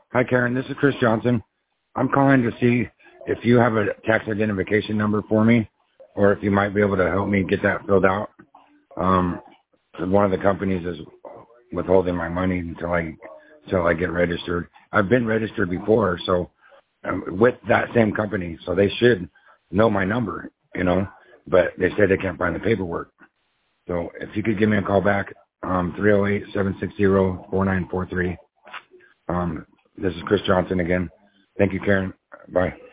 Hi, Karen. This is Chris Johnson. I'm calling to see if you have a tax identification number for me, or if you might be able to help me get that filled out. One of the companies is withholding my money until I get registered. I've been registered before, so with that same company, so they should know my number, but they said they can't find the paperwork. So if you could give me a call back, 308-760-4943. This is Chris Johnson again. Thank you, Karen. Bye.